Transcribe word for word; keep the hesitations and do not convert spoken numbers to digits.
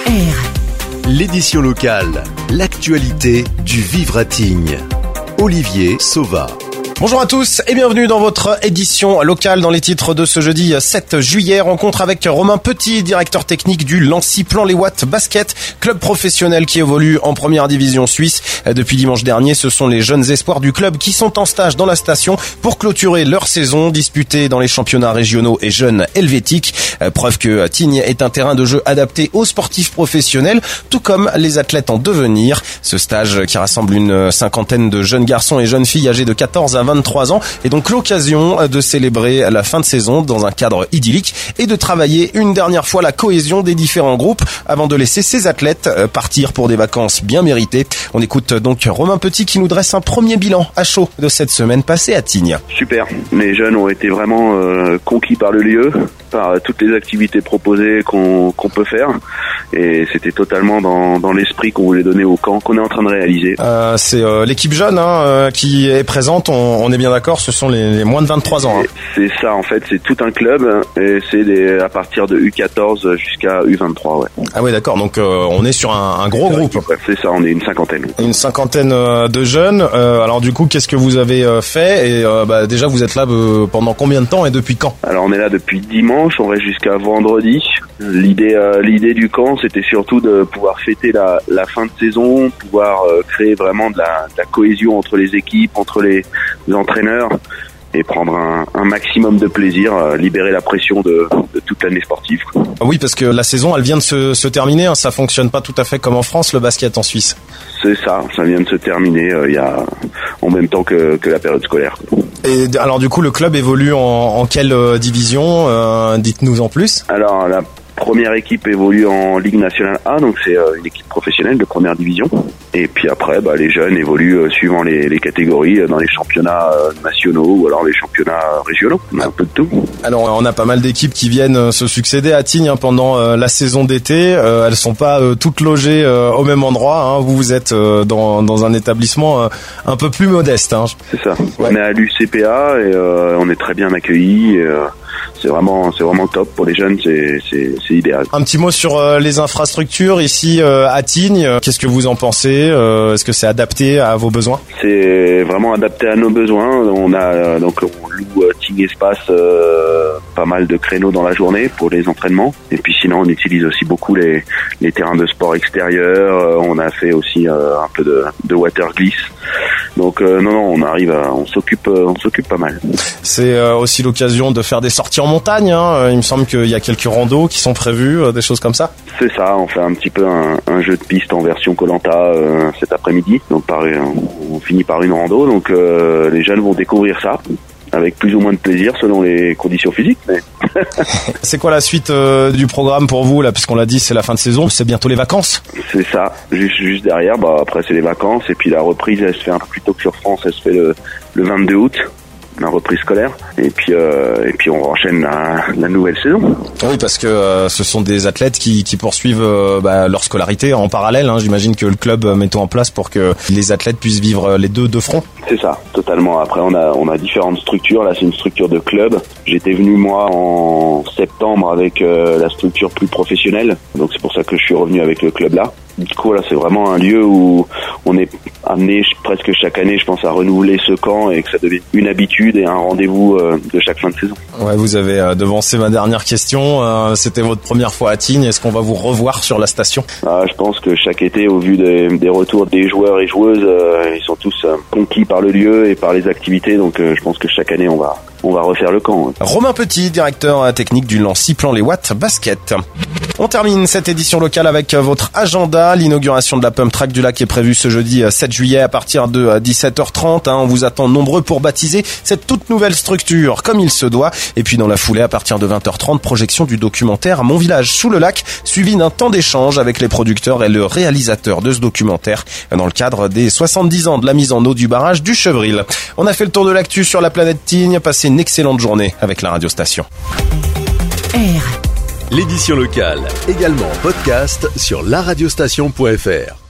R. L'édition locale, l'actualité du vivre à Tignes. Olivier Sauva. Bonjour à tous et bienvenue dans votre édition locale. Dans les titres de ce jeudi sept juillet, rencontre avec Romain Petit, directeur technique du Lancy Plan-les-Ouates Basket, club professionnel qui évolue en première division suisse. Depuis dimanche dernier, ce sont les jeunes espoirs du club qui sont en stage dans la station pour clôturer leur saison disputée dans les championnats régionaux et jeunes helvétiques. Preuve que Tignes est un terrain de jeu adapté aux sportifs professionnels, tout comme les athlètes en devenir. Ce stage qui rassemble une cinquantaine de jeunes garçons et jeunes filles âgés de quatorze à vingt-trois ans est donc l'occasion de célébrer la fin de saison dans un cadre idyllique et de travailler une dernière fois la cohésion des différents groupes avant de laisser ces athlètes partir pour des vacances bien méritées. On écoute donc Romain Petit qui nous dresse un premier bilan à chaud de cette semaine passée à Tignes. Super, les jeunes ont été vraiment euh, conquis par le lieu, par toutes les activités proposées qu'on, qu'on peut faire, et c'était totalement dans, dans l'esprit qu'on voulait donner au camp qu'on est en train de réaliser. Euh, c'est euh, l'équipe jeune hein, euh, qui est présente, on, on est bien d'accord, ce sont les, les moins de vingt-trois ans. Hein. C'est ça en fait, c'est tout un club et c'est des, à partir de U quatorze jusqu'à U vingt-trois. Ouais. Ah oui d'accord, donc euh, on est sur un, un gros groupe. Ouais, c'est ça, on est une cinquantaine. Une cinquantaine euh, de jeunes, euh, alors du coup qu'est-ce que vous avez euh, fait et euh, bah, déjà vous êtes là euh, pendant combien de temps et depuis quand? Alors on est là depuis dimanche, on reste jusqu'à vendredi. L'idée, euh, l'idée du camp, c'était surtout de pouvoir fêter la, la fin de saison, pouvoir euh, créer vraiment de la, de la cohésion entre les équipes, entre les, les entraîneurs et prendre un, un maximum de plaisir, euh, libérer la pression de, de toute l'année sportive. Quoi. Oui, parce que la saison, elle vient de se, se terminer, hein, ça fonctionne pas tout à fait comme en France, le basket en Suisse. C'est ça, ça vient de se terminer euh, il y a en même temps que, que la période scolaire. Et alors du coup, le club évolue en, en quelle euh, division euh, dites-nous en plus. Alors la première équipe évolue en Ligue nationale A, donc c'est euh, une équipe professionnelle de première division. Et puis après, bah, les jeunes évoluent euh, suivant les, les catégories euh, dans les championnats euh, nationaux ou alors les championnats euh, régionaux. On a un peu de tout. Alors on a pas mal d'équipes qui viennent euh, se succéder à Tignes hein, pendant euh, la saison d'été. Euh, elles sont pas euh, toutes logées euh, au même endroit. Hein. Vous vous êtes euh, dans, dans un établissement euh, un peu plus modeste. Hein. C'est ça. Ouais. On est à l'U C P A et euh, on est très bien accueillis. Et, euh, c'est vraiment, c'est vraiment top pour les jeunes. C'est, c'est, c'est idéal. Un petit mot sur euh, les infrastructures ici euh, à Tignes. Qu'est-ce que vous en pensez? euh, Est-ce que c'est adapté à vos besoins? C'est vraiment adapté à nos besoins. On a euh, donc on loue euh, Tignes Espace, euh, pas mal de créneaux dans la journée pour les entraînements. Et puis sinon, on utilise aussi beaucoup les, les terrains de sport extérieurs. Euh, on a fait aussi euh, un peu de, de water glisse. Donc euh, non, non, on arrive, à, on s'occupe, euh, on s'occupe pas mal. C'est euh, aussi l'occasion de faire des sorties en montagne. Hein. Il me semble qu'il y a quelques randos qui sont prévus, euh, des choses comme ça. C'est ça, on fait un petit peu un, un jeu de piste en version Koh-Lanta euh, cet après-midi. Donc par, on finit par une rando. Donc euh, les jeunes vont découvrir ça. Avec plus ou moins de plaisir selon les conditions physiques. Mais... c'est quoi la suite euh, du programme pour vous là, puisqu'on l'a dit, c'est la fin de saison, c'est bientôt les vacances. C'est ça, juste, juste derrière, bah après c'est les vacances et puis la reprise elle se fait un peu plus tôt que sur France, elle se fait le, le vingt-deux août. La reprise scolaire et puis euh, et puis on enchaîne la, la nouvelle saison. Oui, parce que euh, ce sont des athlètes qui, qui poursuivent euh, bah, leur scolarité en parallèle. Hein. J'imagine que le club met tout en place pour que les athlètes puissent vivre les deux de front. C'est ça, totalement. Après on a on a différentes structures. Là c'est une structure de club. J'étais venu moi en septembre avec euh, la structure plus professionnelle. Donc c'est pour ça que je suis revenu avec le club là. Du coup là c'est vraiment un lieu où on est amené presque chaque année, je pense, à renouveler ce camp et que ça devienne une habitude et un rendez-vous euh, de chaque fin de saison. Ouais, vous avez euh, devancé ma dernière question. Euh, c'était votre première fois à Tignes. Est-ce qu'on va vous revoir sur la station? Ah, je pense que chaque été, au vu des, des retours des joueurs et joueuses, euh, ils sont tous euh, conquis par le lieu et par les activités. Donc euh, je pense que chaque année on va on va refaire le camp. Romain Petit, directeur technique du Lancy Plan-les-Ouates Basket. On termine cette édition locale avec votre agenda. L'inauguration de la Pump Track du Lac est prévue ce jeudi sept juillet à partir de dix-sept heures trente. On vous attend nombreux pour baptiser cette toute nouvelle structure comme il se doit. Et puis dans la foulée, à partir de vingt heures trente, projection du documentaire Mon village sous le lac, suivi d'un temps d'échange avec les producteurs et le réalisateur de ce documentaire dans le cadre des soixante-dix ans de la mise en eau du barrage du Chevril. On a fait le tour de l'actu sur la planète Tignes. Passez une excellente journée avec la radiostation. R. L'édition locale, également en podcast sur la radiostation point f r.